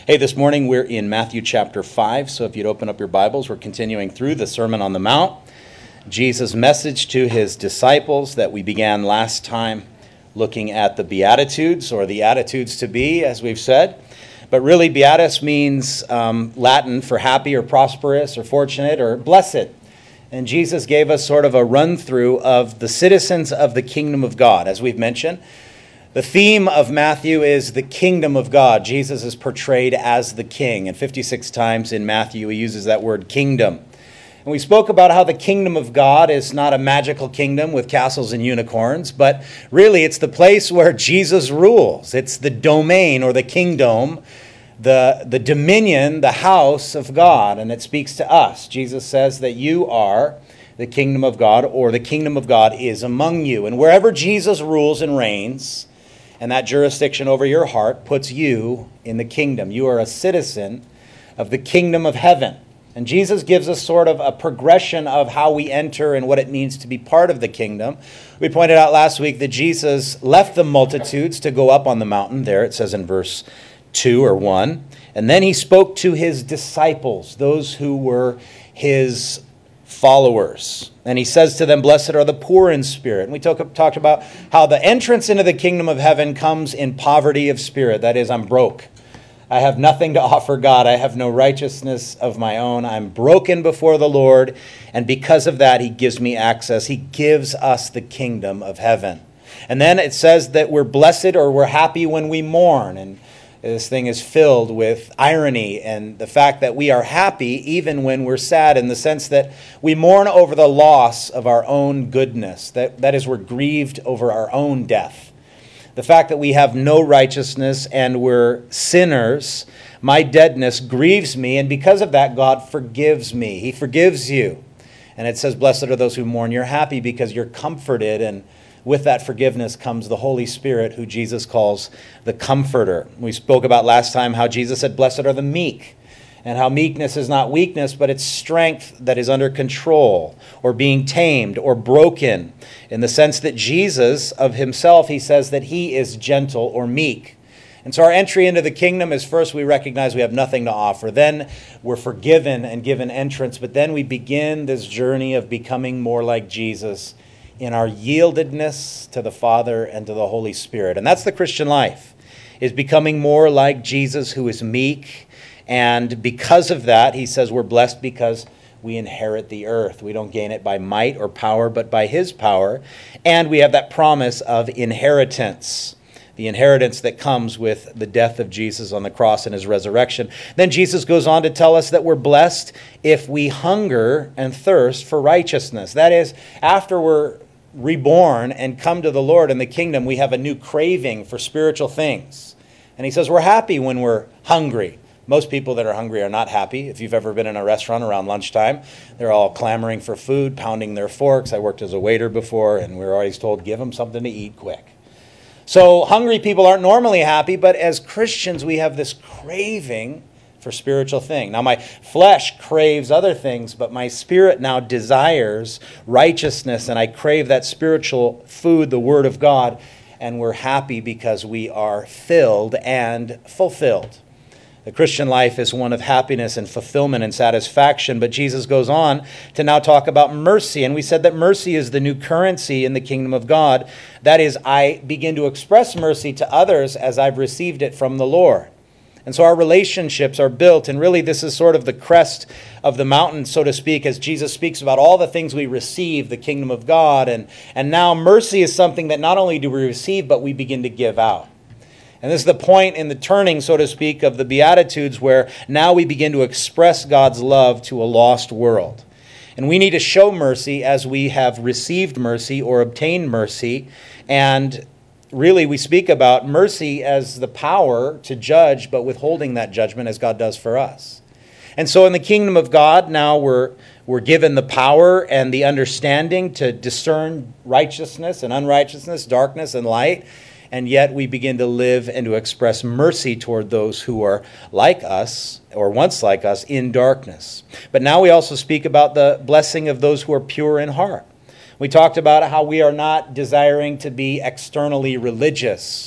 Hey, this morning we're in Matthew chapter 5, so if you'd open up your Bibles, we're continuing through the Sermon on the Mount, Jesus' message to his disciples that we began last time looking at the Beatitudes, or the attitudes to be, as we've said. But really, Beatus means Latin for happy or prosperous or fortunate or blessed. And Jesus gave us sort of a run-through of the citizens of the kingdom of God, as we've mentioned. The theme of Matthew is the kingdom of God. Jesus is portrayed as the king, and 56 times in Matthew he uses that word kingdom. And we spoke about how the kingdom of God is not a magical kingdom with castles and unicorns, but really it's the place where Jesus rules. It's the domain or the kingdom, the dominion, the house of God, and it speaks to us. Jesus says that you are the kingdom of God, or the kingdom of God is among you. And wherever Jesus rules and reigns, and that jurisdiction over your heart puts you in the kingdom. You are a citizen of the kingdom of heaven. And Jesus gives us sort of a progression of how we enter and what it means to be part of the kingdom. We pointed out last week that Jesus left the multitudes to go up on the mountain. There it says in verse 2 or 1. And then he spoke to his disciples, those who were his followers. And he says to them, blessed are the poor in spirit. And we talked about how the entrance into the kingdom of heaven comes in poverty of spirit. That is, I'm broke. I have nothing to offer God. I have no righteousness of my own. I'm broken before the Lord. And because of that, he gives me access. He gives us the kingdom of heaven. And then it says that we're blessed or we're happy when we mourn. And this thing is filled with irony and the fact that we are happy even when we're sad, in the sense that we mourn over the loss of our own goodness. That is, we're grieved over our own death. The fact that we have no righteousness and we're sinners, my deadness grieves me, and because of that, God forgives me. He forgives you. And it says, blessed are those who mourn. You're happy because you're comforted, and with that forgiveness comes the Holy Spirit, who Jesus calls the Comforter. We spoke about last time how Jesus said, blessed are the meek, and how meekness is not weakness, but it's strength that is under control, or being tamed, or broken, in the sense that Jesus, of himself, he says that he is gentle or meek. And so our entry into the kingdom is, first we recognize we have nothing to offer. Then we're forgiven and given entrance, but then we begin this journey of becoming more like Jesus in our yieldedness to the Father and to the Holy Spirit. And that's the Christian life, is becoming more like Jesus, who is meek. And because of that, he says we're blessed because we inherit the earth. We don't gain it by might or power, but by his power. And we have that promise of inheritance, the inheritance that comes with the death of Jesus on the cross and his resurrection. Then Jesus goes on to tell us that we're blessed if we hunger and thirst for righteousness. That is, after we're reborn and come to the Lord in the kingdom, we have a new craving for spiritual things. And he says we're happy when we're hungry. Most people that are hungry are not happy. If you've ever been in a restaurant around lunchtime, they're all clamoring for food, pounding their forks. I worked as a waiter before, and we're always told, give them something to eat quick. So hungry people aren't normally happy, but as Christians, we have this craving for spiritual thing. Now, my flesh craves other things, but my spirit now desires righteousness, and I crave that spiritual food, the Word of God, and we're happy because we are filled and fulfilled. The Christian life is one of happiness and fulfillment and satisfaction, but Jesus goes on to now talk about mercy, and we said that mercy is the new currency in the kingdom of God. That is, I begin to express mercy to others as I've received it from the Lord. And so our relationships are built, and really this is sort of the crest of the mountain, so to speak, as Jesus speaks about all the things we receive, the kingdom of God. And now mercy is something that not only do we receive, but we begin to give out. And this is the point in the turning, so to speak, of the Beatitudes, where now we begin to express God's love to a lost world. And we need to show mercy as we have received mercy or obtained mercy. And really, we speak about mercy as the power to judge, but withholding that judgment as God does for us. And so in the kingdom of God, now we're given the power and the understanding to discern righteousness and unrighteousness, darkness and light. And yet we begin to live and to express mercy toward those who are like us, or once like us, in darkness. But now we also speak about the blessing of those who are pure in heart. We talked about how we are not desiring to be externally religious.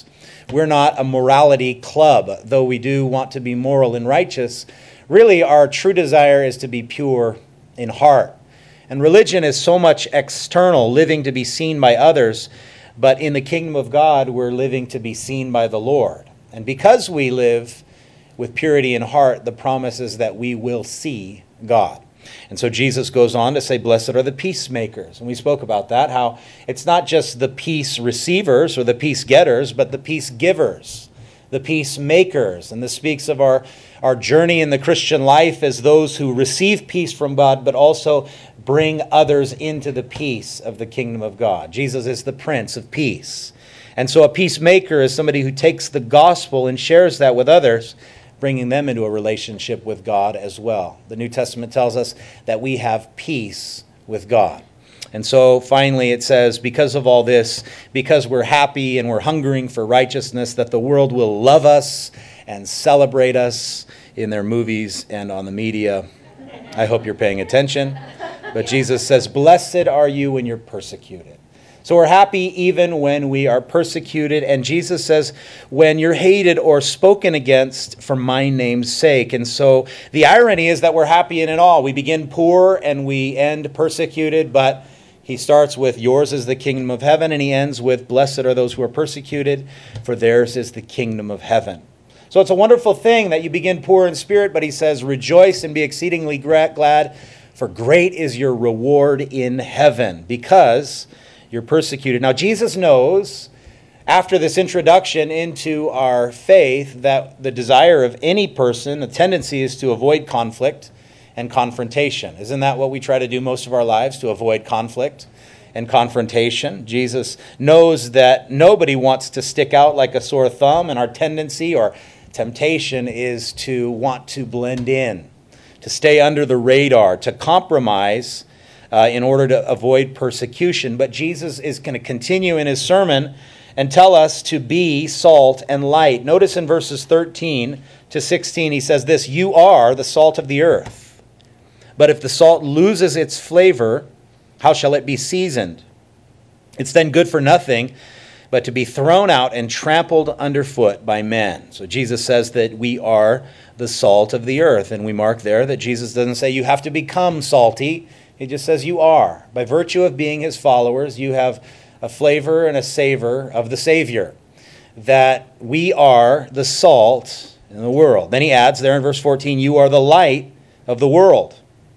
We're not a morality club, though we do want to be moral and righteous. Really, our true desire is to be pure in heart. And religion is so much external, living to be seen by others. But in the kingdom of God, we're living to be seen by the Lord. And because we live with purity in heart, the promise is that we will see God. And so Jesus goes on to say, blessed are the peacemakers. And we spoke about that, how it's not just the peace receivers or the peace getters, but the peace givers, the peacemakers. And this speaks of our journey in the Christian life as those who receive peace from God, but also bring others into the peace of the kingdom of God. Jesus is the Prince of Peace. And so a peacemaker is somebody who takes the gospel and shares that with others, bringing them into a relationship with God as well. The New Testament tells us that we have peace with God. And so finally it says, because of all this, because we're happy and we're hungering for righteousness, that the world will love us and celebrate us in their movies and on the media. I hope you're paying attention. But Jesus says, blessed are you when you're persecuted. So we're happy even when we are persecuted. And Jesus says, when you're hated or spoken against for my name's sake. And so the irony is that we're happy in it all. We begin poor and we end persecuted, but he starts with yours is the kingdom of heaven, and he ends with blessed are those who are persecuted, for theirs is the kingdom of heaven. So it's a wonderful thing that you begin poor in spirit, but he says, rejoice and be exceedingly glad, for great is your reward in heaven, because you're persecuted. Now, Jesus knows, after this introduction into our faith, that the desire of any person, the tendency is to avoid conflict and confrontation. Isn't that what we try to do most of our lives, to avoid conflict and confrontation? Jesus knows that nobody wants to stick out like a sore thumb, and our tendency or temptation is to want to blend in, to stay under the radar, to compromise in order to avoid persecution. But Jesus is going to continue in his sermon and tell us to be salt and light. Notice in verses 13 to 16, he says this, you are the salt of the earth. But if the salt loses its flavor, how shall it be seasoned? It's then good for nothing, but to be thrown out and trampled underfoot by men. So Jesus says that we are the salt of the earth. And we mark there that Jesus doesn't say you have to become salty. He just says you are. By virtue of being his followers, you have a flavor and a savor of the Savior. That we are the salt in the world. Then he adds there in verse 14, you are the light of the world.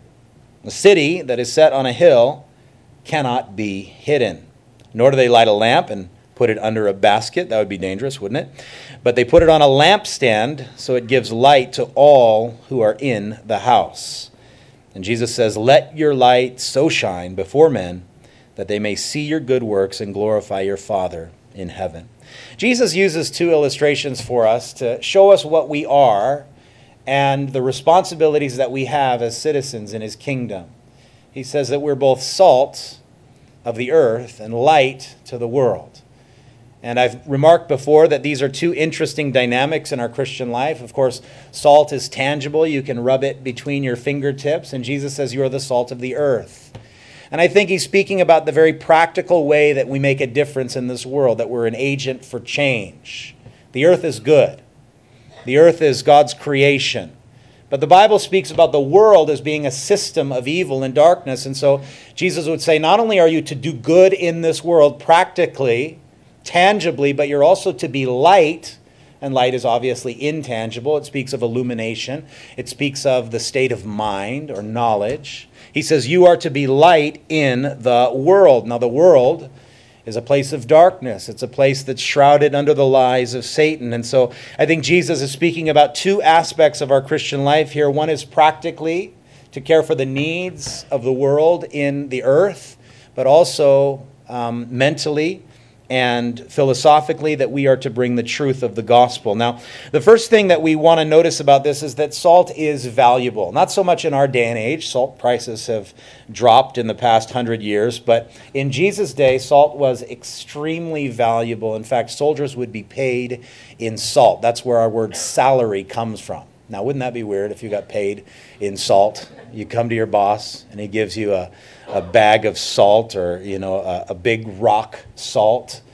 A city that is set on a hill cannot be hidden. Nor do they light a lamp and put it under a basket. That would be dangerous, wouldn't it? But they put it on a lampstand so it gives light to all who are in the house. And Jesus says, let your light so shine before men that they may see your good works and glorify your Father in heaven. Jesus uses two illustrations for us to show us what we are and the responsibilities that we have as citizens in his kingdom. He says that we're both salt of the earth and light to the world. And I've remarked before that these are two interesting dynamics in our Christian life. Of course, salt is tangible. You can rub it between your fingertips. And Jesus says you are the salt of the earth. And I think he's speaking about the very practical way that we make a difference in this world, that we're an agent for change. The earth is good. The earth is God's creation. But the Bible speaks about the world as being a system of evil and darkness. And so Jesus would say, not only are you to do good in this world practically, tangibly, but you're also to be light, and light is obviously intangible. It speaks of illumination. It speaks of the state of mind or knowledge. He says you are to be light in the world. Now the world is a place of darkness. It's a place that's shrouded under the lies of Satan. And so I think Jesus is speaking about two aspects of our Christian life here. One is practically to care for the needs of the world in the earth, but also mentally and philosophically that we are to bring the truth of the gospel. Now, the first thing that we want to notice about this is that salt is valuable. Not so much in our day and age. Salt prices have dropped in the past 100 years, but in Jesus' day, salt was extremely valuable. In fact, soldiers would be paid in salt. That's where our word salary comes from. Now, wouldn't that be weird if you got paid in salt? You come to your boss and he gives you a bag of salt or, a big rock salt.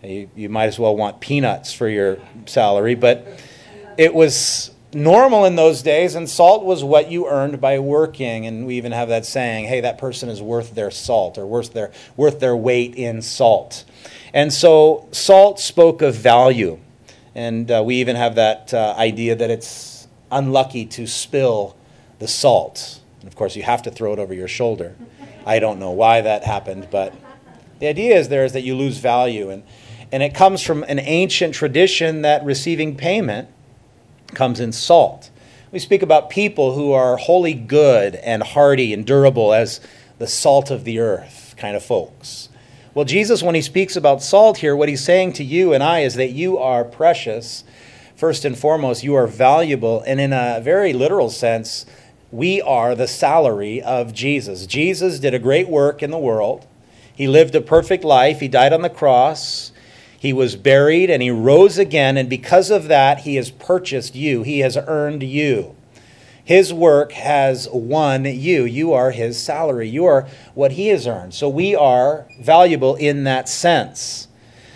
You might as well want peanuts for your salary, but it was normal in those days, and salt was what you earned by working. And we even have that saying, hey, that person is worth their salt, or worth their weight in salt. And so salt spoke of value. And we even have that idea that it's unlucky to spill the salt. And of course, you have to throw it over your shoulder. I don't know why that happened, but the idea is that you lose value. And it comes from an ancient tradition that receiving payment comes in salt. We speak about people who are wholly good and hardy and durable as the salt of the earth kind of folks. Well, Jesus, when he speaks about salt here, what he's saying to you and I is that you are precious. First and foremost, you are valuable. And in a very literal sense, we are the salary of Jesus. Jesus did a great work in the world. He lived a perfect life. He died on the cross. He was buried and he rose again, and because of that, he has purchased you. He has earned you. His work has won you. You are his salary. You are what he has earned. So we are valuable in that sense.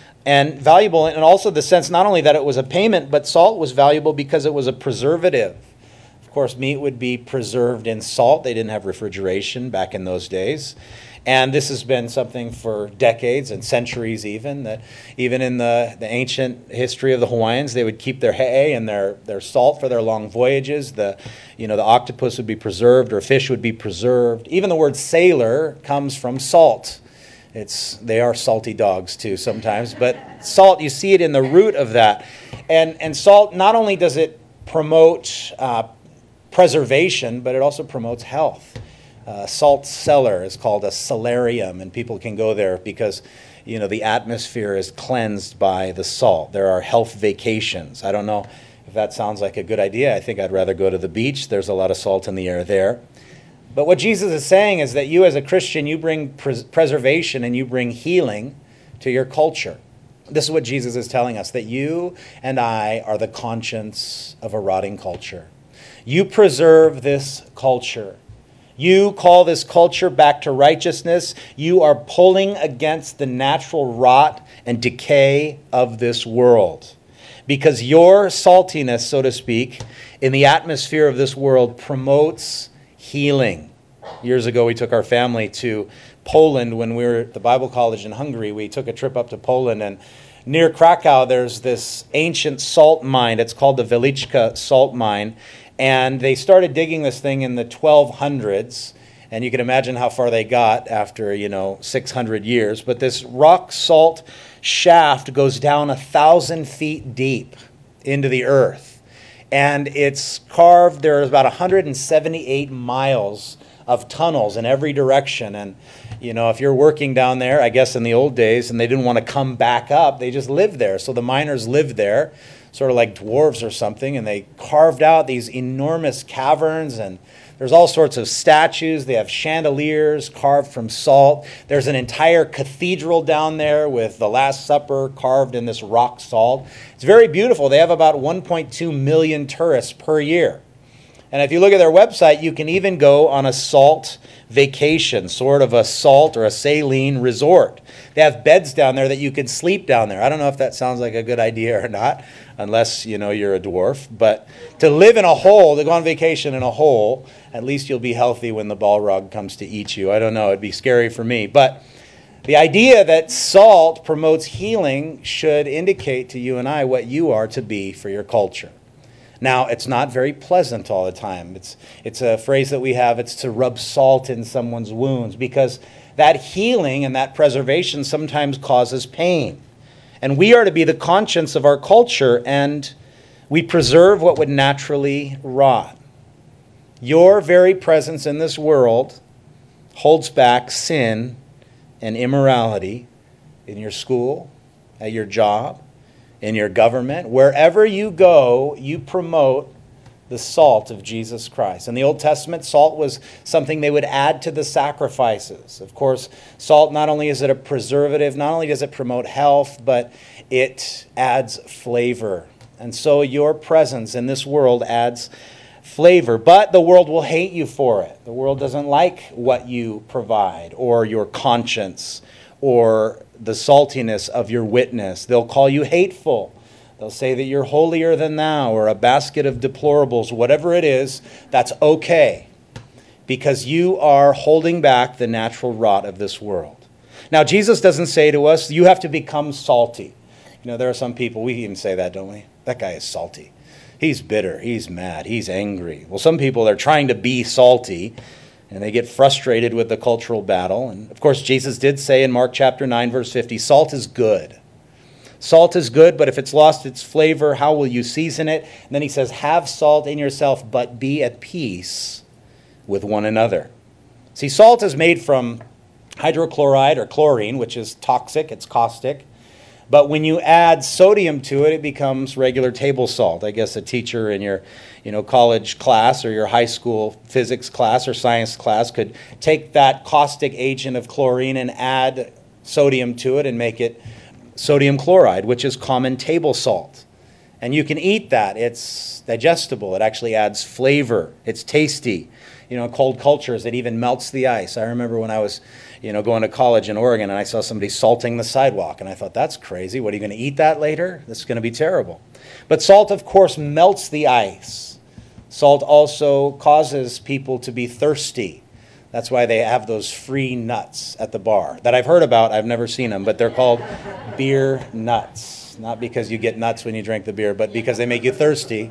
And valuable in also the sense not only that it was a payment, but salt was valuable because it was a preservative. Of course, meat would be preserved in salt. They didn't have refrigeration back in those days. And this has been something for decades and centuries even, that even in the ancient history of the Hawaiians, they would keep their hay and their salt for their long voyages. The octopus would be preserved, or fish would be preserved. Even the word sailor comes from salt. They are salty dogs too sometimes, but salt, you see it in the root of that. And salt, not only does it promote preservation, but it also promotes health. Salt cellar is called a solarium, and people can go there because, the atmosphere is cleansed by the salt. There are health vacations. I don't know if that sounds like a good idea. I think I'd rather go to the beach. There's a lot of salt in the air there. But what Jesus is saying is that you as a Christian, you bring preservation and you bring healing to your culture. This is what Jesus is telling us, that you and I are the conscience of a rotting culture. You preserve this culture. You call this culture back to righteousness. You are pulling against the natural rot and decay of this world. Because your saltiness, so to speak, in the atmosphere of this world promotes healing. Years ago, we took our family to Poland when we were at the Bible College in Hungary. We took a trip up to Poland, and near Krakow, there's this ancient salt mine. It's called the Wieliczka salt mine. And they started digging this thing in the 1200s, and you can imagine how far they got after, 600 years. But this rock salt shaft goes down 1,000 feet deep into the earth. And it's carved, there's about 178 miles of tunnels in every direction. And, if you're working down there, I guess in the old days, and they didn't want to come back up, they just lived there. So the miners lived there, sort of like dwarves or something, and they carved out these enormous caverns, and there's all sorts of statues. They have chandeliers carved from salt. There's an entire cathedral down there with the Last Supper carved in this rock salt. It's very beautiful. They have about 1.2 million tourists per year. And if you look at their website, you can even go on a salt vacation, sort of a salt or a saline resort. They have beds down there that you can sleep down there. I don't know if that sounds like a good idea or not, unless, you're a dwarf. But to live in a hole, to go on vacation in a hole, at least you'll be healthy when the Balrog comes to eat you. I don't know. It'd be scary for me. But the idea that salt promotes healing should indicate to you and I what you are to be for your culture. Now, it's not very pleasant all the time. It's a phrase that we have, it's to rub salt in someone's wounds, because that healing and that preservation sometimes causes pain. And we are to be the conscience of our culture, and we preserve what would naturally rot. Your very presence in this world holds back sin and immorality in your school, at your job, in your government. Wherever you go, you promote the salt of Jesus Christ. In the Old Testament, salt was something they would add to the sacrifices. Of course, salt, not only is it a preservative, not only does it promote health, but it adds flavor. And so your presence in this world adds flavor. But the world will hate you for it. The world doesn't like what you provide, or your conscience, or the saltiness of your witness. They'll call you hateful. They'll say that you're holier than thou or a basket of deplorables. Whatever it is, that's okay, because you are holding back the natural rot of this world. Now, Jesus doesn't say to us, you have to become salty. You know, there are some people, we even say that, don't we? That guy is salty. He's bitter. He's mad. He's angry. Well, some people are trying to be salty, and they get frustrated with the cultural battle. And, of course, Jesus did say in Mark chapter 9, verse 50, salt is good. Salt is good, but if it's lost its flavor, how will you season it? And then he says, have salt in yourself, but be at peace with one another. See, salt is made from hydrochloride or chlorine, which is toxic. It's caustic. But when you add sodium to it, it becomes regular table salt. I guess a teacher in your college class or your high school physics class or science class could take that caustic agent of chlorine and add sodium to it and make it sodium chloride, which is common table salt. And you can eat that. It's digestible. It actually adds flavor. It's tasty. In cold cultures, it even melts the ice. I remember when I was going to college in Oregon, and I saw somebody salting the sidewalk, and I thought, that's crazy. What, are you going to eat that later? This is going to be terrible. But salt, of course, melts the ice. Salt also causes people to be thirsty. That's why they have those free nuts at the bar that I've heard about. I've never seen them, but they're called beer nuts. Not because you get nuts when you drink the beer, but because they make you thirsty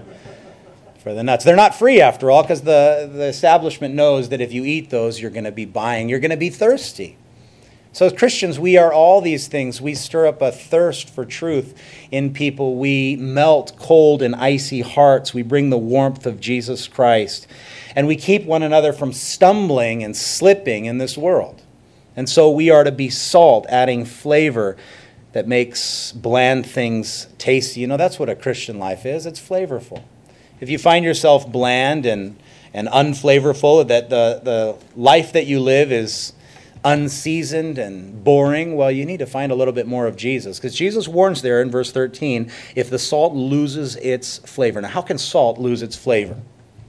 for the nuts. They're not free, after all, because the establishment knows that if you eat those, you're going to be buying. You're going to be thirsty. So as Christians, we are all these things. We stir up a thirst for truth in people. We melt cold and icy hearts. We bring the warmth of Jesus Christ. And we keep one another from stumbling and slipping in this world. And so we are to be salt, adding flavor that makes bland things tasty. That's what a Christian life is. It's flavorful. If you find yourself bland and unflavorful, that the life that you live is unseasoned and boring, well, you need to find a little bit more of Jesus. Because Jesus warns there in verse 13, if the salt loses its flavor. Now, how can salt lose its flavor?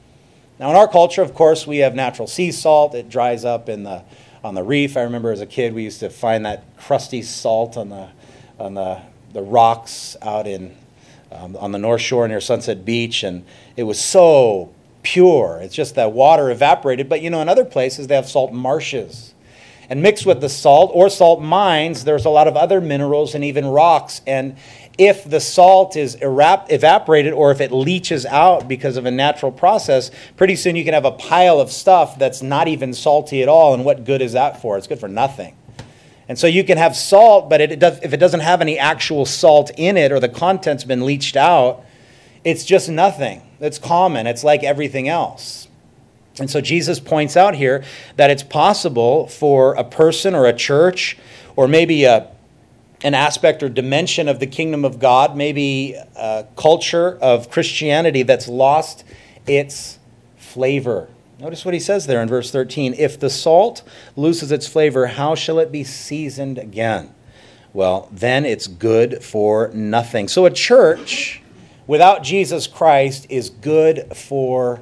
Now, in our culture, of course, we have natural sea salt. It dries up on the reef. I remember as a kid, we used to find that crusty salt on the rocks out on the North Shore near Sunset Beach, and it was so pure. It's just that water evaporated. But in other places they have salt marshes. And mixed with the salt or salt mines, there's a lot of other minerals and even rocks. And if the salt is evaporated or if it leaches out because of a natural process, pretty soon you can have a pile of stuff that's not even salty at all. And what good is that for? It's good for nothing. And so you can have salt, but if it doesn't have any actual salt in it or the content's been leached out, it's just nothing. It's common. It's like everything else. And so Jesus points out here that it's possible for a person or a church or maybe an aspect or dimension of the kingdom of God, maybe a culture of Christianity that's lost its flavor. Notice what he says there in verse 13. If the salt loses its flavor, how shall it be seasoned again? Well, then it's good for nothing. So a church without Jesus Christ is good for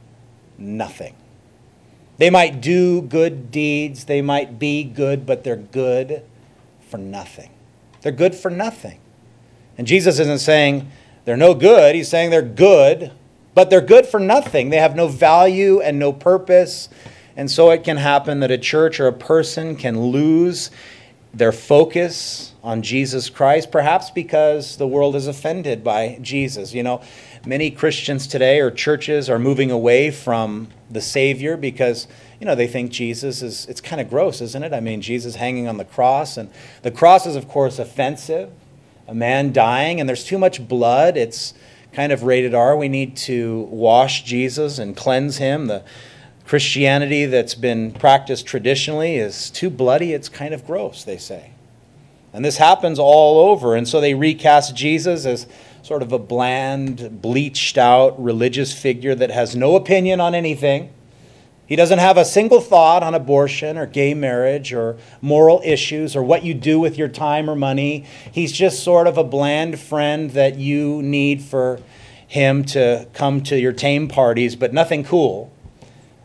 nothing. They might do good deeds. They might be good, but they're good for nothing. They're good for nothing. And Jesus isn't saying they're no good. He's saying they're good, but they're good for nothing. They have no value and no purpose. And so it can happen that a church or a person can lose their focus on Jesus Christ, perhaps because the world is offended by Jesus. Many Christians today or churches are moving away from the Savior because, they think Jesus it's kind of gross, isn't it? I mean, Jesus hanging on the cross, and the cross is, of course, offensive. A man dying, and there's too much blood. It's kind of rated R. We need to wash Jesus and cleanse him. The Christianity that's been practiced traditionally is too bloody. It's kind of gross, they say. And this happens all over. And so they recast Jesus as sort of a bland, bleached out religious figure that has no opinion on anything. He doesn't have a single thought on abortion or gay marriage or moral issues or what you do with your time or money. He's just sort of a bland friend that you need for him to come to your tame parties, but nothing cool.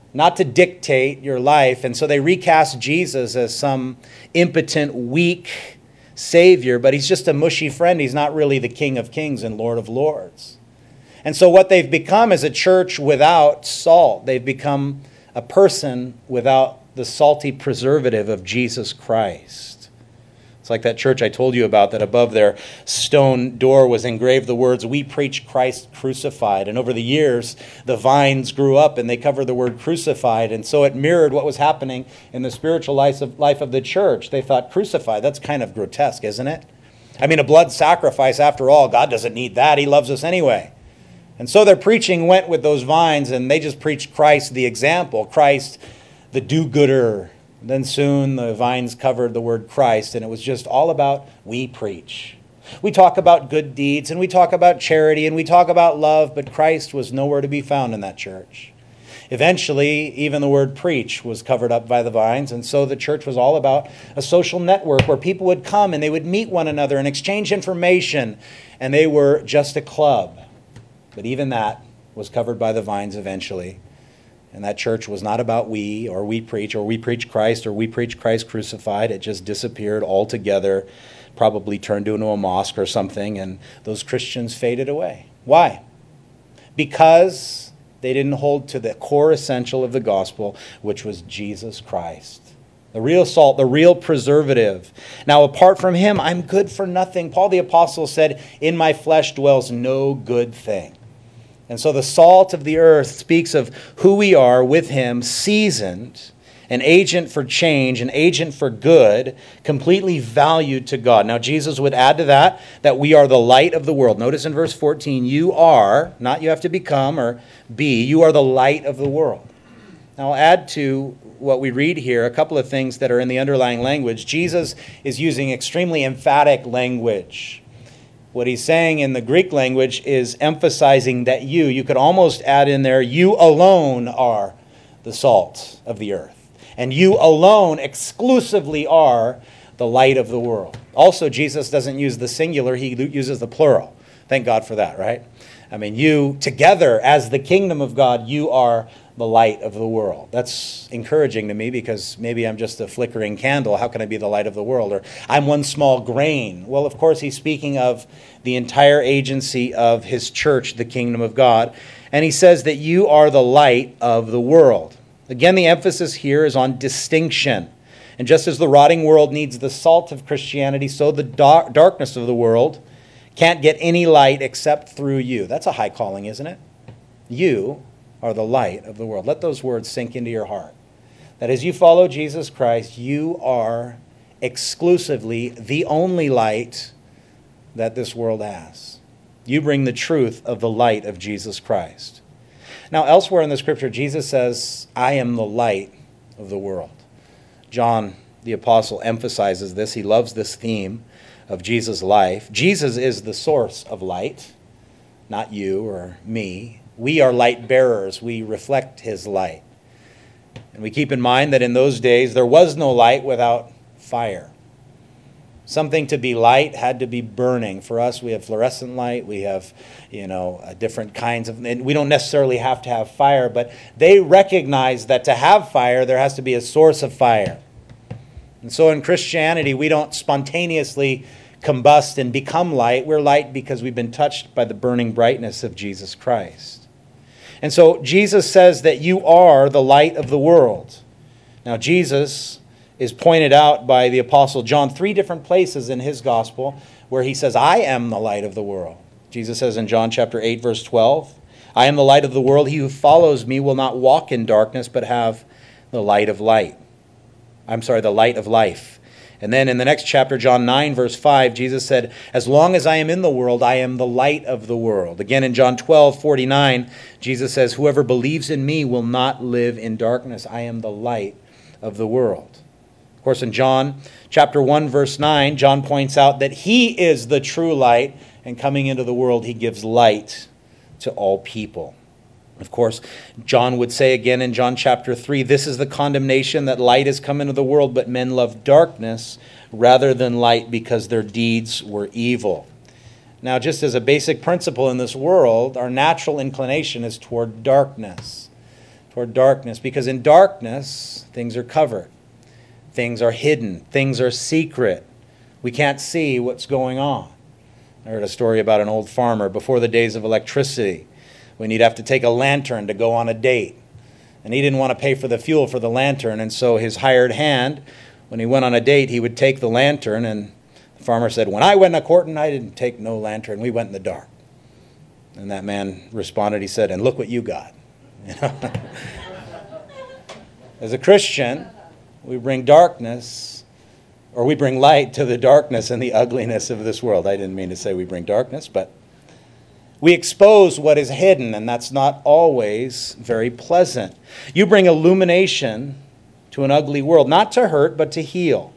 not to dictate your life. And so they recast Jesus as some impotent, weak Savior, but he's just a mushy friend. He's not really the King of Kings and Lord of Lords. And so what they've become is a church without salt. They've become a person without the salty preservative of Jesus Christ. It's like that church I told you about, that above their stone door was engraved the words, "We preach Christ crucified." And over the years, the vines grew up and they covered the word crucified. And so it mirrored what was happening in the spiritual life of the church. They thought, crucified, that's kind of grotesque, isn't it? I mean, a blood sacrifice, after all, God doesn't need that. He loves us anyway. And so their preaching went with those vines, and they just preached Christ the example, Christ the do-gooder. Then soon the vines covered the word Christ, and it was just all about we preach. We talk about good deeds, and we talk about charity, and we talk about love, but Christ was nowhere to be found in that church. Eventually, even the word preach was covered up by the vines, and so the church was all about a social network where people would come and they would meet one another and exchange information, and they were just a club. But even that was covered by the vines eventually. And that church was not about we preach Christ, or we preach Christ crucified. It just disappeared altogether, probably turned into a mosque or something, and those Christians faded away. Why? Because they didn't hold to the core essential of the gospel, which was Jesus Christ. The real salt, the real preservative. Now, apart from him, I'm good for nothing. Paul the Apostle said, "In my flesh dwells no good thing." And so the salt of the earth speaks of who we are with him, seasoned, an agent for change, an agent for good, completely valued to God. Now Jesus would add to that we are the light of the world. Notice in verse 14, you are, not you have to become or be, you are the light of the world. Now I'll add to what we read here a couple of things that are in the underlying language. Jesus is using extremely emphatic language. What he's saying in the Greek language is emphasizing that you could almost add in there, you alone are the salt of the earth. And you alone exclusively are the light of the world. Also, Jesus doesn't use the singular, he uses the plural. Thank God for that, right? I mean, you together as the kingdom of God, you are the light of the world. That's encouraging to me because maybe I'm just a flickering candle. How can I be the light of the world? Or I'm one small grain. Well, of course, he's speaking of the entire agency of his church, the kingdom of God. And he says that you are the light of the world. Again, the emphasis here is on distinction. And just as the rotting world needs the salt of Christianity, so the darkness of the world can't get any light except through you. That's a high calling, isn't it? You are the light of the world. Let those words sink into your heart. That as you follow Jesus Christ, you are exclusively the only light that this world has. You bring the truth of the light of Jesus Christ. Now, elsewhere in the scripture, Jesus says, I am the light of the world. John, the apostle, emphasizes this. He loves this theme of Jesus' life. Jesus is the source of light, not you or me. We are light bearers. We reflect his light. And we keep in mind that in those days, there was no light without fire. Something to be light had to be burning. For us, we have fluorescent light. We have, different kinds of, and we don't necessarily have to have fire, but they recognize that to have fire, there has to be a source of fire. And so in Christianity, we don't spontaneously combust and become light. We're light because we've been touched by the burning brightness of Jesus Christ. And so Jesus says that you are the light of the world. Now Jesus is pointed out by the Apostle John 3 different places in his gospel where he says, I am the light of the world. Jesus says in John chapter 8, verse 12, I am the light of the world. He who follows me will not walk in darkness, but have the light of light. The light of life. And then in the next chapter, John 9, verse 5, Jesus said, as long as I am in the world, I am the light of the world. Again, in John 12, 49, Jesus says, whoever believes in me will not live in darkness. I am the light of the world. Of course, in John chapter 1, verse 9, John points out that he is the true light, and coming into the world, he gives light to all people. Of course, John would say again in John chapter 3, this is the condemnation that light has come into the world, but men love darkness rather than light because their deeds were evil. Now, just as a basic principle in this world, our natural inclination is toward darkness. toward darkness, because in darkness, things are covered. Things are hidden. Things are secret. We can't see what's going on. I heard a story about an old farmer before the days of electricity, when he'd have to take a lantern to go on a date. And he didn't want to pay for the fuel for the lantern, and so his hired hand, when he went on a date, he would take the lantern, and the farmer said, "When I went a-courting, I didn't take no lantern. We went in the dark." And that man responded, he said, "And look what you got." As a Christian, we bring darkness, or we bring light to the darkness and the ugliness of this world. I didn't mean to say we bring darkness, but we expose what is hidden, and that's not always very pleasant. You bring illumination to an ugly world, not to hurt, but to heal.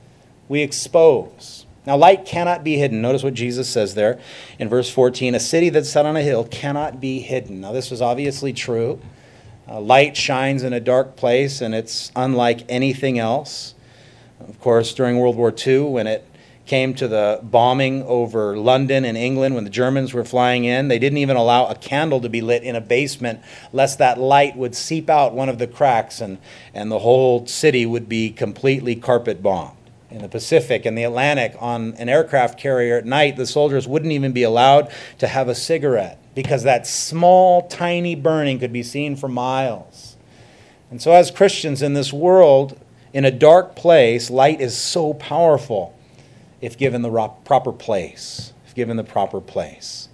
We expose. Now, light cannot be hidden. Notice what Jesus says there in verse 14. A city that's set on a hill cannot be hidden. Now, this was obviously true. Light shines in a dark place, and it's unlike anything else. Of course, during World War II, when it came to the bombing over London and England, when the Germans were flying in, they didn't even allow a candle to be lit in a basement, lest that light would seep out one of the cracks, and the whole city would be completely carpet bombed. In the Pacific and the Atlantic, on an aircraft carrier at night, the soldiers wouldn't even be allowed to have a cigarette, because that small, tiny burning could be seen for miles. And so as Christians in this world, in a dark place, light is so powerful if given the proper place. If given the proper place.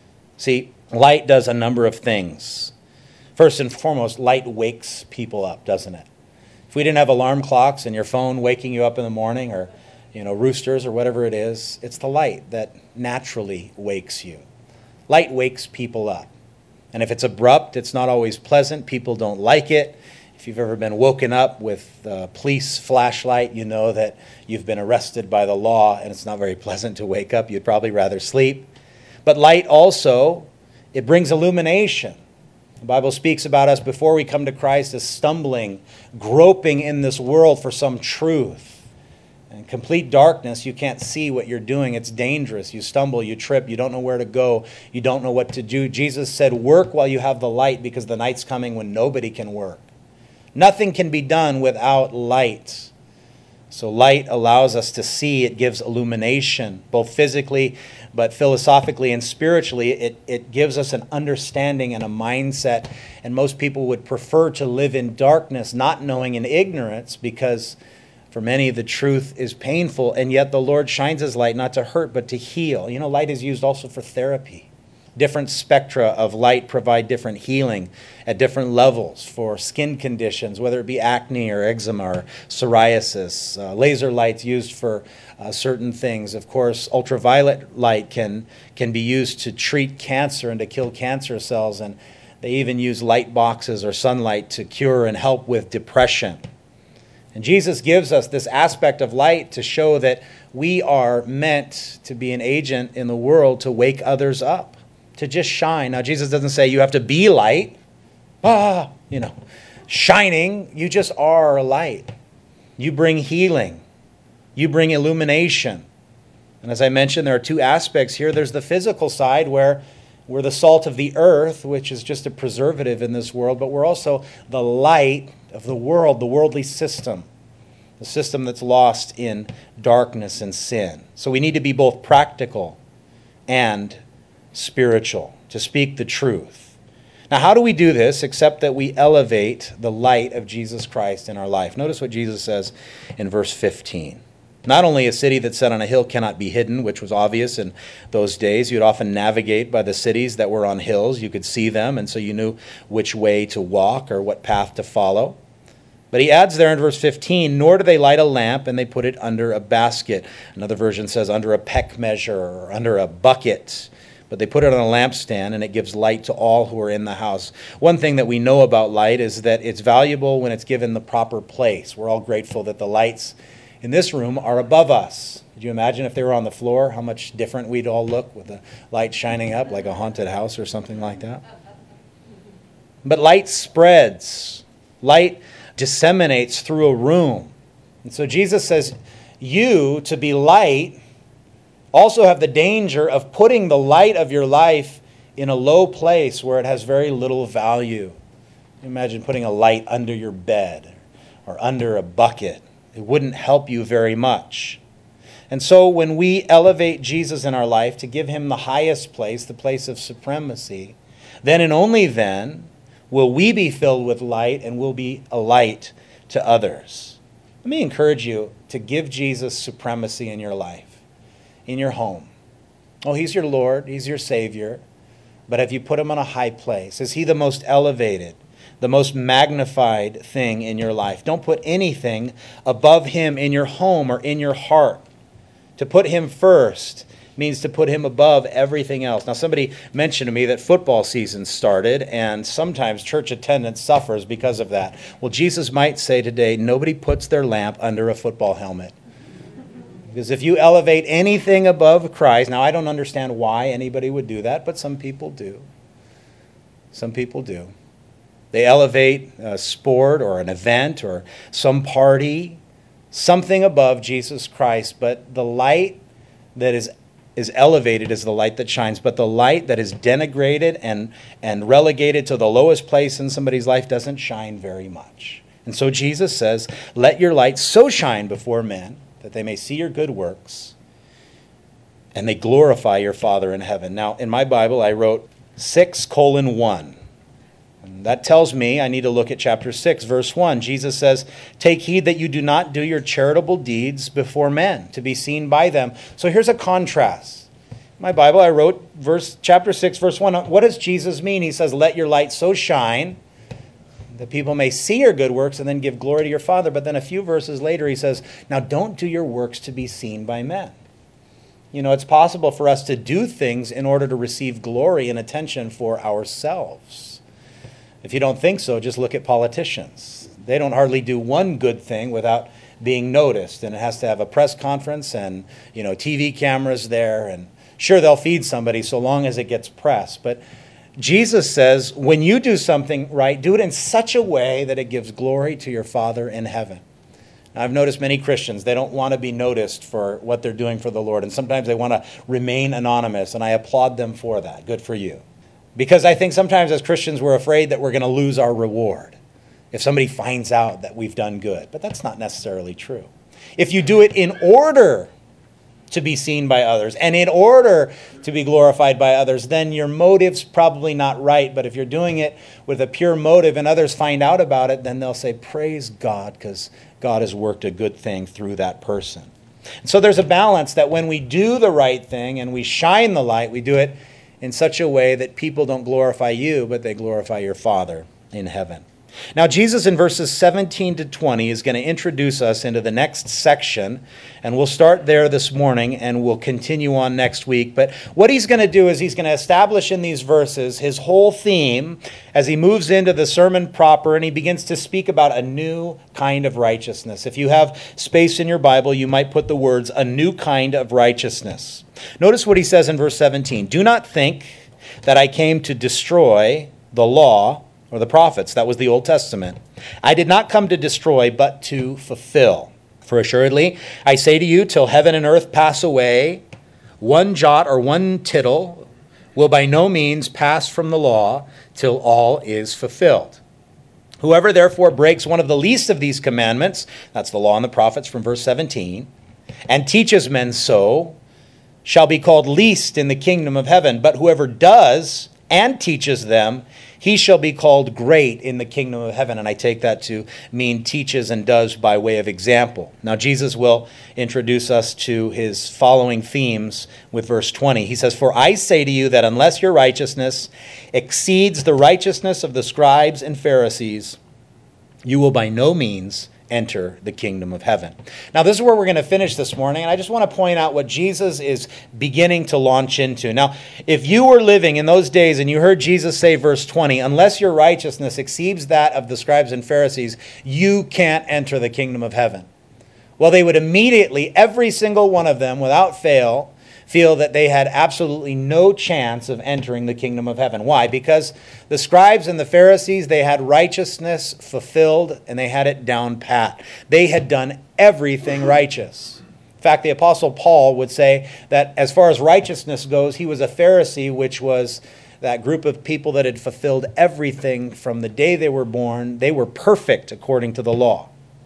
See, light does a number of things. First and foremost, light wakes people up, doesn't it? If we didn't have alarm clocks and your phone waking you up in the morning, or roosters or whatever it is, it's the light that naturally wakes you. Light wakes people up. And if it's abrupt, it's not always pleasant. People don't like it. If you've ever been woken up with a police flashlight, you know that you've been arrested by the law, and it's not very pleasant to wake up. You'd probably rather sleep. But light also, it brings illumination. The Bible speaks about us before we come to Christ as stumbling, groping in this world for some truth. In complete darkness, you can't see what you're doing. It's dangerous. You stumble, you trip, you don't know where to go, you don't know what to do. Jesus said, work while you have the light, because the night's coming when nobody can work. Nothing can be done without light. So light allows us to see. It gives illumination, both physically, but philosophically and spiritually. It gives us an understanding and a mindset. And most people would prefer to live in darkness, not knowing, in ignorance, because for many the truth is painful. And yet the Lord shines His light not to hurt, but to heal. Light is used also for therapy. Different spectra of light provide different healing at different levels for skin conditions, whether it be acne or eczema or psoriasis. Laser light's used for certain things. Of course, ultraviolet light can be used to treat cancer and to kill cancer cells. And they even use light boxes or sunlight to cure and help with depression. And Jesus gives us this aspect of light to show that we are meant to be an agent in the world to wake others up, to just shine. Now, Jesus doesn't say you have to be light. Shining. You just are light. You bring healing. You bring illumination. And as I mentioned, there are two aspects here. There's the physical side, where we're the salt of the earth, which is just a preservative in this world, but we're also the light of the world, the worldly system, the system that's lost in darkness and sin. So we need to be both practical and spiritual, to speak the truth. Now, how do we do this except that we elevate the light of Jesus Christ in our life? Notice what Jesus says in verse 15. Not only a city that's set on a hill cannot be hidden, which was obvious in those days. You'd often navigate by the cities that were on hills. You could see them, and so you knew which way to walk or what path to follow. But he adds there in verse 15, nor do they light a lamp and they put it under a basket. Another version says under a peck measure or under a bucket. But they put it on a lampstand, and it gives light to all who are in the house. One thing that we know about light is that it's valuable when it's given the proper place. We're all grateful that the lights in this room are above us. Could you imagine if they were on the floor, how much different we'd all look with the light shining up like a haunted house or something like that? But light spreads. Light disseminates through a room. And so Jesus says, you, to be light, also have the danger of putting the light of your life in a low place where it has very little value. Imagine putting a light under your bed or under a bucket. It wouldn't help you very much. And so when we elevate Jesus in our life to give him the highest place, the place of supremacy, then and only then will we be filled with light and will be a light to others. Let me encourage you to give Jesus supremacy in your life, in your home. Oh, he's your Lord, he's your Savior, but have you put him on a high place? Is he the most elevated, the most magnified thing in your life? Don't put anything above him in your home or in your heart. To put him first means to put him above everything else. Now, somebody mentioned to me that football season started, and sometimes church attendance suffers because of that. Well, Jesus might say today, nobody puts their lamp under a football helmet. Because if you elevate anything above Christ, now I don't understand why anybody would do that, but some people do. Some people do. They elevate a sport or an event or some party, something above Jesus Christ, but the light that is elevated is the light that shines, but the light that is denigrated and relegated to the lowest place in somebody's life doesn't shine very much. And so Jesus says, let your light so shine before men that they may see your good works and they glorify your Father in heaven. Now, in my Bible, I wrote 6:1. And that tells me I need to look at chapter 6, verse 1. Jesus says, take heed that you do not do your charitable deeds before men, to be seen by them. So here's a contrast. In my Bible, I wrote chapter 6, verse 1. What does Jesus mean? He says, let your light so shine that people may see your good works and then give glory to your Father. But then a few verses later, he says, now don't do your works to be seen by men. You know, it's possible for us to do things in order to receive glory and attention for ourselves. If you don't think so, just look at politicians. They don't hardly do one good thing without being noticed, and it has to have a press conference and, TV cameras there, and sure, they'll feed somebody so long as it gets press. But Jesus says, when you do something right, do it in such a way that it gives glory to your Father in heaven. Now, I've noticed many Christians, they don't want to be noticed for what they're doing for the Lord, and sometimes they want to remain anonymous, and I applaud them for that. Good for you. Because I think sometimes as Christians we're afraid that we're going to lose our reward if somebody finds out that we've done good. But that's not necessarily true. If you do it in order to be seen by others and in order to be glorified by others, then your motive's probably not right. But if you're doing it with a pure motive and others find out about it, then they'll say, praise God, because God has worked a good thing through that person. And so there's a balance that when we do the right thing and we shine the light, we do it in such a way that people don't glorify you, but they glorify your Father in heaven. Now, Jesus in verses 17 to 20 is going to introduce us into the next section, and we'll start there this morning, and we'll continue on next week. But what he's going to do is he's going to establish in these verses his whole theme as he moves into the sermon proper, and he begins to speak about a new kind of righteousness. If you have space in your Bible, you might put the words, a new kind of righteousness. Notice what he says in verse 17. Do not think that I came to destroy the law or the prophets. That was the Old Testament. I did not come to destroy, but to fulfill. For assuredly, I say to you, till heaven and earth pass away, one jot or one tittle will by no means pass from the law till all is fulfilled. Whoever therefore breaks one of the least of these commandments, that's the law and the prophets from verse 17, and teaches men so, shall be called least in the kingdom of heaven. But whoever does and teaches them, he shall be called great in the kingdom of heaven. And I take that to mean teaches and does by way of example. Now, Jesus will introduce us to his following themes with verse 20. He says, for I say to you that unless your righteousness exceeds the righteousness of the scribes and Pharisees, you will by no means enter the kingdom of heaven. Now, this is where we're going to finish this morning, and I just want to point out what Jesus is beginning to launch into. Now, if you were living in those days and you heard Jesus say, verse 20, unless your righteousness exceeds that of the scribes and Pharisees, you can't enter the kingdom of heaven. Well, they would immediately, every single one of them, without fail, feel that they had absolutely no chance of entering the kingdom of heaven. Why? Because the scribes and the Pharisees, they had righteousness fulfilled and they had it down pat. They had done everything righteous. In fact, the Apostle Paul would say that as far as righteousness goes, he was a Pharisee, which was that group of people that had fulfilled everything from the day they were born. They were perfect according to the law.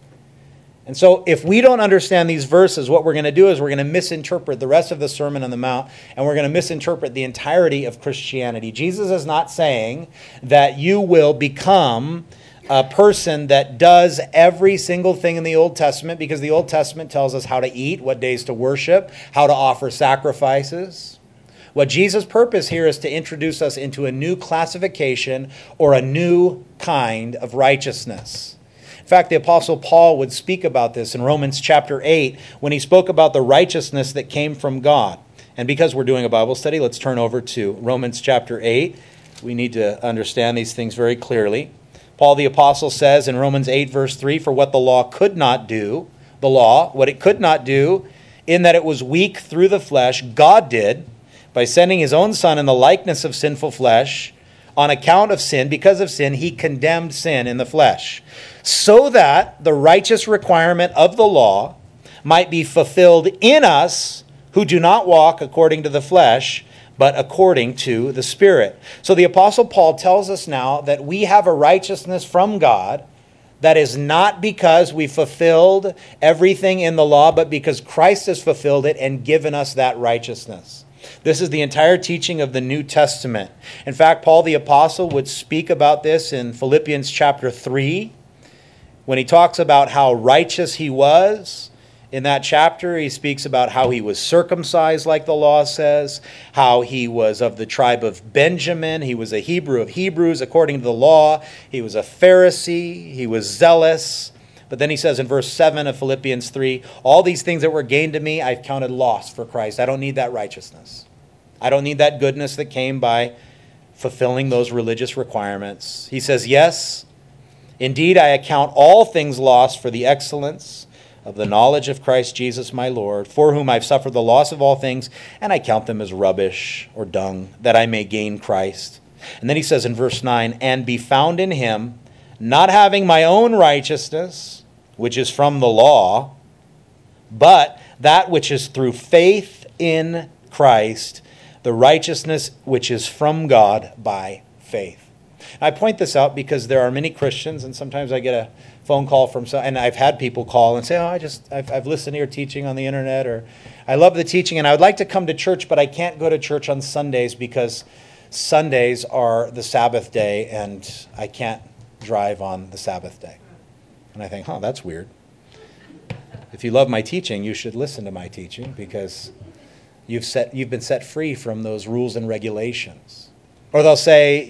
And so if we don't understand these verses, what we're going to do is we're going to misinterpret the rest of the Sermon on the Mount, and we're going to misinterpret the entirety of Christianity. Jesus is not saying that you will become a person that does every single thing in the Old Testament, because the Old Testament tells us how to eat, what days to worship, how to offer sacrifices. What Jesus' purpose here is to introduce us into a new classification or a new kind of righteousness. In fact, the Apostle Paul would speak about this in Romans chapter 8 when he spoke about the righteousness that came from God. And because we're doing a Bible study, let's turn over to Romans chapter 8. We need to understand these things very clearly. Paul the Apostle says in Romans 8 verse 3, for what the law could not do, what it could not do, in that it was weak through the flesh, God did, by sending his own Son in the likeness of sinful flesh. On account of sin, because of sin, he condemned sin in the flesh, so that the righteous requirement of the law might be fulfilled in us who do not walk according to the flesh, but according to the Spirit. So the Apostle Paul tells us now that we have a righteousness from God that is not because we fulfilled everything in the law, but because Christ has fulfilled it and given us that righteousness. This is the entire teaching of the New Testament. In fact, Paul the Apostle would speak about this in Philippians chapter 3. When he talks about how righteous he was, in that chapter he speaks about how he was circumcised like the law says, how he was of the tribe of Benjamin, he was a Hebrew of Hebrews according to the law, he was a Pharisee, he was zealous. But then he says in verse 7 of Philippians 3, all these things that were gained to me, I've counted loss for Christ. I don't need that righteousness. I don't need that goodness that came by fulfilling those religious requirements. He says, yes, indeed, I account all things lost for the excellence of the knowledge of Christ Jesus my Lord, for whom I've suffered the loss of all things, and I count them as rubbish or dung, that I may gain Christ. And then he says in verse 9, and be found in him, not having my own righteousness, which is from the law, but that which is through faith in Christ, the righteousness which is from God by faith. I point this out because there are many Christians, and sometimes I get a phone call from some, and I've had people call and say, I've listened to your teaching on the internet, or I love the teaching, and I would like to come to church, but I can't go to church on Sundays because Sundays are the Sabbath day, and I can't drive on the Sabbath day. And I think, that's weird. If you love my teaching, you should listen to my teaching, because you've been set free from those rules and regulations. Or they'll say,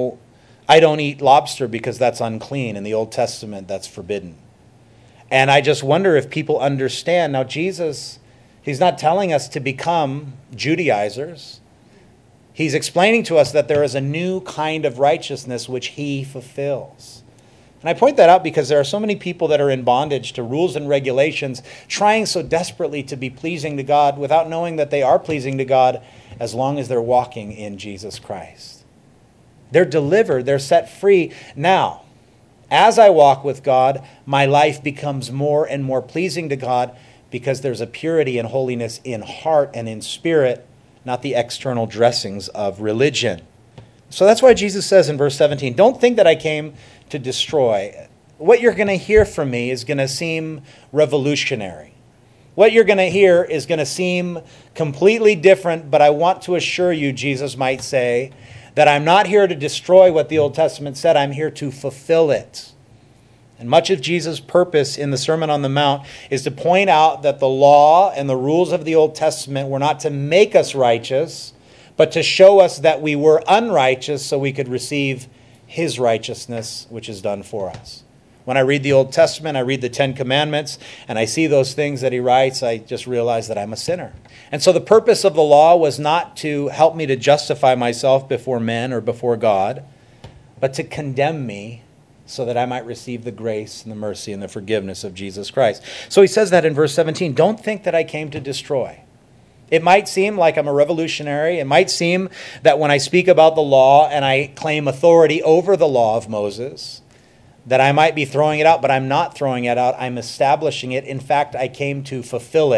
I don't eat lobster because that's unclean. In the Old Testament, that's forbidden. And I just wonder if people understand. Now, Jesus, he's not telling us to become Judaizers. He's explaining to us that there is a new kind of righteousness which he fulfills. And I point that out because there are so many people that are in bondage to rules and regulations, trying so desperately to be pleasing to God without knowing that they are pleasing to God as long as they're walking in Jesus Christ. They're delivered, they're set free. Now, as I walk with God, my life becomes more and more pleasing to God because there's a purity and holiness in heart and in spirit, not the external dressings of religion. So that's why Jesus says in verse 17, don't think that I came to destroy. What you're going to hear from me is going to seem revolutionary. What you're going to hear is going to seem completely different, but I want to assure you, Jesus might say, that I'm not here to destroy what the Old Testament said. I'm here to fulfill it. And much of Jesus' purpose in the Sermon on the Mount is to point out that the law and the rules of the Old Testament were not to make us righteous, but to show us that we were unrighteous so we could receive his righteousness, which is done for us. When I read the Old Testament, I read the Ten Commandments, and I see those things that he writes, I just realize that I'm a sinner. And so the purpose of the law was not to help me to justify myself before men or before God, but to condemn me so that I might receive the grace and the mercy and the forgiveness of Jesus Christ. So he says that in verse 17, don't think that I came to destroy. It might seem like I'm a revolutionary. It might seem that when I speak about the law and I claim authority over the law of Moses, that I might be throwing it out, but I'm not throwing it out. I'm establishing it. In fact, I came to fulfill it.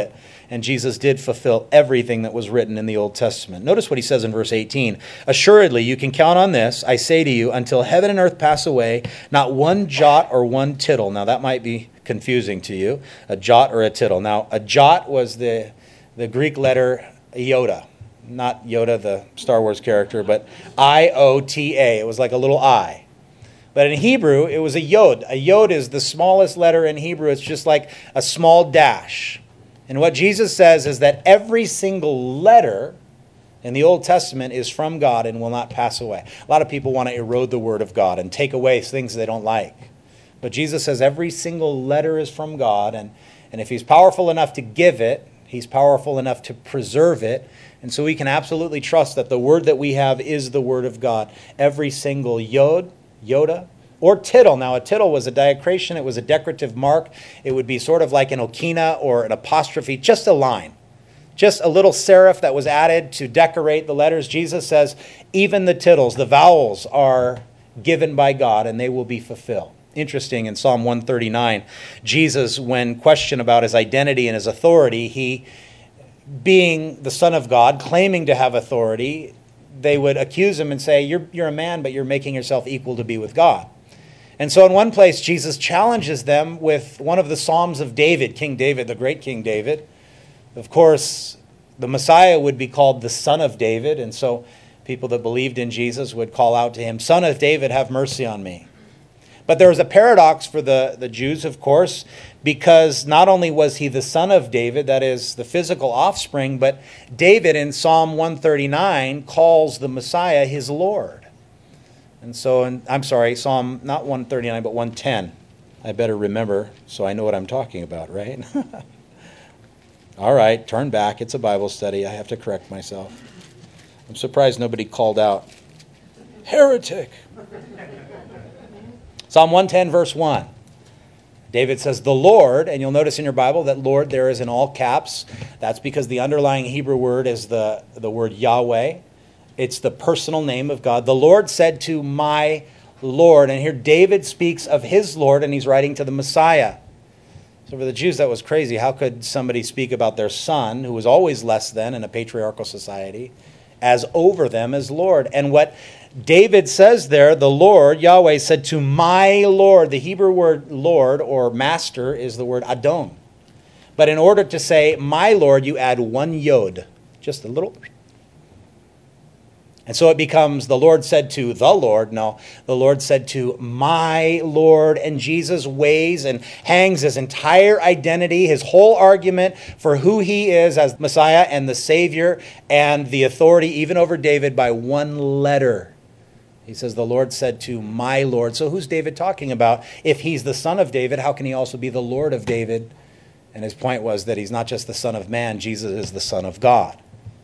And Jesus did fulfill everything that was written in the Old Testament. Notice what he says in verse 18. Assuredly, you can count on this, I say to you, until heaven and earth pass away, not one jot or one tittle. Now that might be confusing to you, a jot or a tittle. Now a jot was the Greek letter iota. Not Yoda, the Star Wars character, but I-O-T-A. It was like a little I. But in Hebrew, it was a yod. A yod is the smallest letter in Hebrew. It's just like a small dash. And what Jesus says is that every single letter in the Old Testament is from God and will not pass away. A lot of people want to erode the Word of God and take away things they don't like. But Jesus says every single letter is from God, and if he's powerful enough to give it, he's powerful enough to preserve it. And so we can absolutely trust that the word that we have is the Word of God. Every single yod, yoda, or tittle. Now, a tittle was a diacrition. It was a decorative mark. It would be sort of like an okina or an apostrophe, just a line. Just a little serif that was added to decorate the letters. Jesus says even the tittles, the vowels, are given by God and they will be fulfilled. Interesting, in Psalm 139, Jesus, when questioned about his identity and his authority, he, being the Son of God, claiming to have authority, they would accuse him and say, you're a man, but you're making yourself equal to be with God. And so in one place, Jesus challenges them with one of the Psalms of David, King David, the great King David. Of course, the Messiah would be called the Son of David, and so people that believed in Jesus would call out to him, Son of David, have mercy on me. But there was a paradox for the Jews, of course, because not only was he the son of David, that is the physical offspring, but David in Psalm 139 calls the Messiah his Lord. And so, Psalm not 139, but 110. I better remember so I know what I'm talking about, right? All right, turn back. It's a Bible study. I have to correct myself. I'm surprised nobody called out, heretic. Psalm 110, verse 1. David says, the Lord, and you'll notice in your Bible that Lord there is in all caps. That's because the underlying Hebrew word is the word Yahweh. It's the personal name of God. The Lord said to my Lord. And here David speaks of his Lord, and he's writing to the Messiah. So for the Jews, that was crazy. How could somebody speak about their son, who was always less than in a patriarchal society, as over them as Lord? And what David says there, the Lord, Yahweh, said to my Lord. The Hebrew word Lord or master is the word Adon. But in order to say my Lord, you add one yod, just a little. And so it becomes the Lord said to the Lord. No, the Lord said to my Lord. And Jesus weighs and hangs his entire identity, his whole argument for who he is as Messiah and the Savior and the authority even over David by one letter. He says, the Lord said to my Lord. So who's David talking about? If he's the son of David, how can he also be the Lord of David? And his point was that he's not just the son of man, Jesus is the son of God.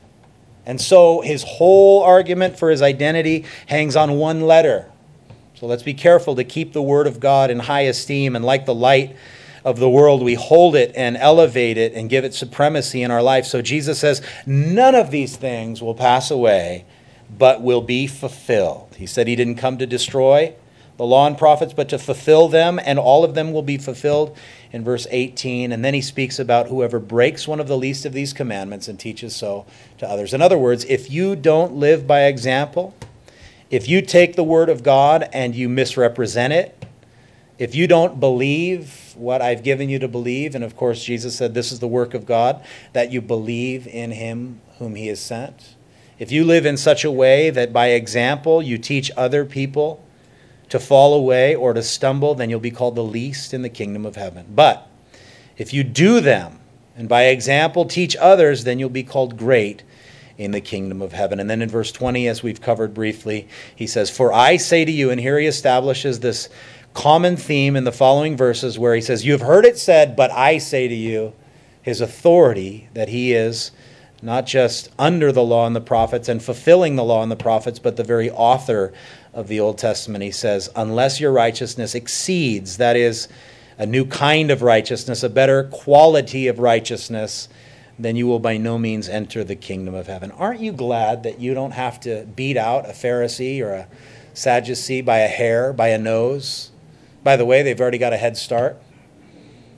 And so his whole argument for his identity hangs on one letter. So let's be careful to keep the word of God in high esteem, and like the light of the world, we hold it and elevate it and give it supremacy in our life. So Jesus says, none of these things will pass away, but will be fulfilled. He said he didn't come to destroy the law and prophets, but to fulfill them, and all of them will be fulfilled in verse 18. And then he speaks about whoever breaks one of the least of these commandments and teaches so to others. In other words, if you don't live by example, if you take the word of God and you misrepresent it, if you don't believe what I've given you to believe, and of course Jesus said this is the work of God, that you believe in him whom he has sent. If you live in such a way that by example you teach other people to fall away or to stumble, then you'll be called the least in the kingdom of heaven. But if you do them and by example teach others, then you'll be called great in the kingdom of heaven. And then in verse 20, as we've covered briefly, he says, for I say to you, and here he establishes this common theme in the following verses where he says, you have heard it said, but I say to you, his authority, that he is not just under the law and the prophets and fulfilling the law and the prophets, but the very author of the Old Testament. He says, unless your righteousness exceeds, that is, a new kind of righteousness, a better quality of righteousness, then you will by no means enter the kingdom of heaven. Aren't you glad that you don't have to beat out a Pharisee or a Sadducee by a hair, by a nose? By the way, they've already got a head start.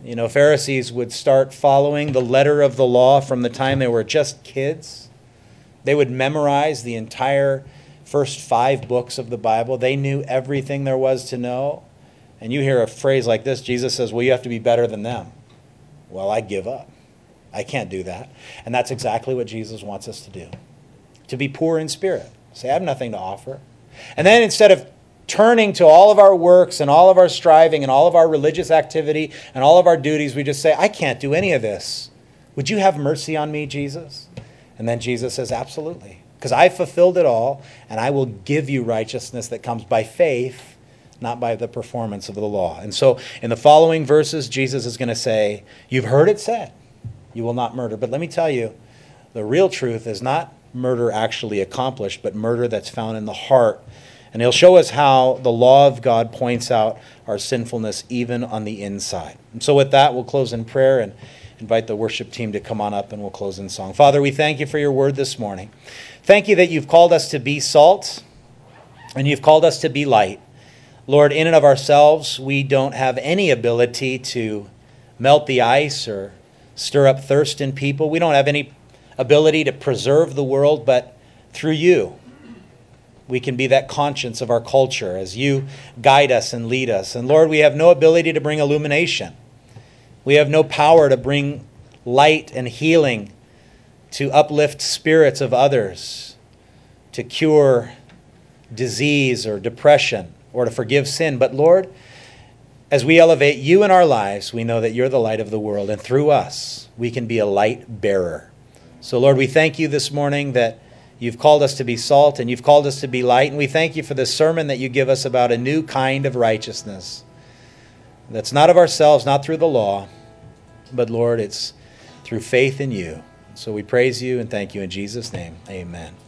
Pharisees would start following the letter of the law from the time they were just kids. They would memorize the entire first 5 books of the Bible. They knew everything there was to know. And you hear a phrase like this, Jesus says, well, you have to be better than them. Well, I give up. I can't do that. And that's exactly what Jesus wants us to do. To be poor in spirit. Say, I have nothing to offer. And then instead of turning to all of our works and all of our striving and all of our religious activity and all of our duties, we just say, I can't do any of this. Would you have mercy on me, Jesus? And then Jesus says, absolutely. Because I fulfilled it all, and I will give you righteousness that comes by faith, not by the performance of the law. And so in the following verses, Jesus is going to say, you've heard it said, you will not murder. But let me tell you, the real truth is not murder actually accomplished, but murder that's found in the heart. And he'll show us how the law of God points out our sinfulness even on the inside. And so with that, we'll close in prayer and invite the worship team to come on up, and we'll close in song. Father, we thank you for your word this morning. Thank you that you've called us to be salt and you've called us to be light. Lord, in and of ourselves, we don't have any ability to melt the ice or stir up thirst in people. We don't have any ability to preserve the world, but through you, we can be that conscience of our culture as you guide us and lead us. And Lord, we have no ability to bring illumination. We have no power to bring light and healing, to uplift spirits of others, to cure disease or depression, or to forgive sin. But Lord, as we elevate you in our lives, we know that you're the light of the world, and through us, we can be a light bearer. So Lord, we thank you this morning that you've called us to be salt and you've called us to be light, and we thank you for this sermon that you give us about a new kind of righteousness that's not of ourselves, not through the law, but Lord, it's through faith in you. So we praise you and thank you in Jesus' name. Amen.